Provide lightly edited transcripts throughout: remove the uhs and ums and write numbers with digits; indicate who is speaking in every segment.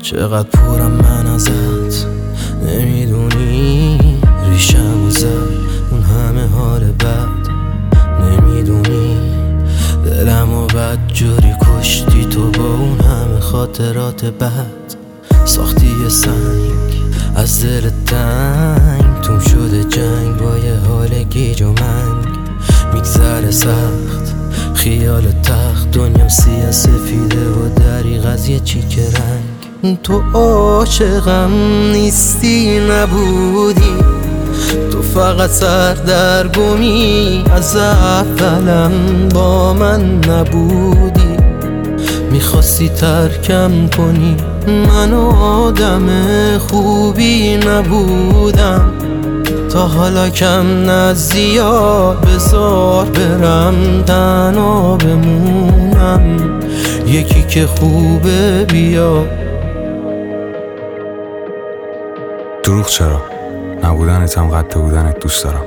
Speaker 1: چقدر پرم من ازت، نمیدونی ریشمو زد اون همه حال بد. نمیدونی دلمو بدجوری کشتی تو با اون همه خاطرات بد. ساختی یه سنگ از دل تنگ، توم شده جنگ با یه حال گیج و منگ. میگذره سخت خیال تخت، دنیام سیاه سفیده و دریغ از یه چیک رنگ. تو عاشقم نیستی نبودی، تو فقط سردرگمی از اولم با من نبودی. میخواستی ترکم کنی، من آدم خوبی نبودم. تا حالا کم نه زیاد، بذار برم تنها بمونم. یکی که خوبه بیا.
Speaker 2: دروغ چرا؟ نبودنت هم قد بودنت دوست دارم.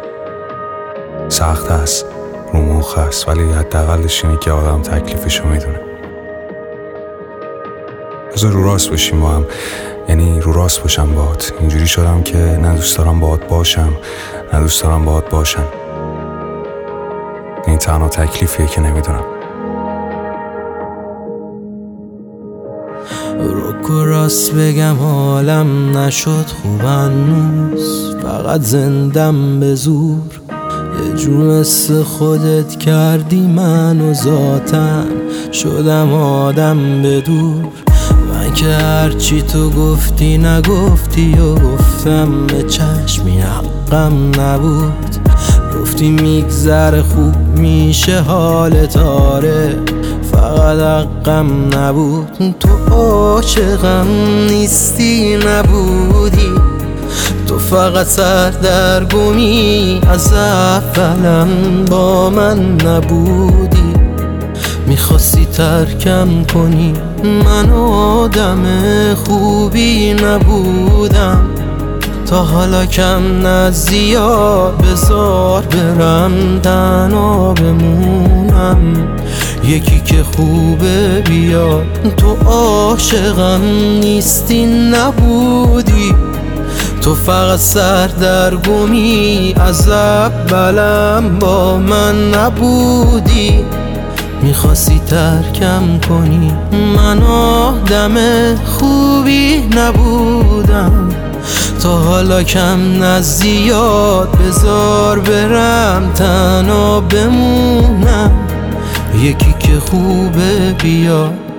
Speaker 2: سخت هست، رو مخ هست، ولی حداقلش اینه که آدم تکلیفشو میدونه. بذار رو راست باشیم با هم، یعنی رو راست باشم باهات. اینجوری شدم که نه دوست دارم باهات باشم نه دوست دارم باهات باشم. این تنها تکلیفیه که نمیدونم.
Speaker 1: روک و راست بگم حالم نشد خوب هنوز، فقط زندم به زور. یه جو مثل خودت کردی منو، ذاتن شدم آدم به دور. من که هرچی تو گفتی نگفتی و گفتم به چشمی حقم نبود. گفتی میگذره خوب میشه حالت، آره فقط حقم نبود. تو عاشقم نیستی نبودی، تو فقط سردرگمی از اولم با من نبودی. میخواستی ترکم کنی، من آدم خوبی نبودم. تا حالا کم نه زیاد، بذار برم تنها بمونم. یکی که خوبه بیا. تو عاشقم نیستی نبودی، تو فقط سردرگمی از اولم با من نبودی. میخواستی ترکم کنی، من آدم خوبی نبودم. تا حالا کم نه زیاد، بذار برم تنها بمونم. یکی که خوبه بیا.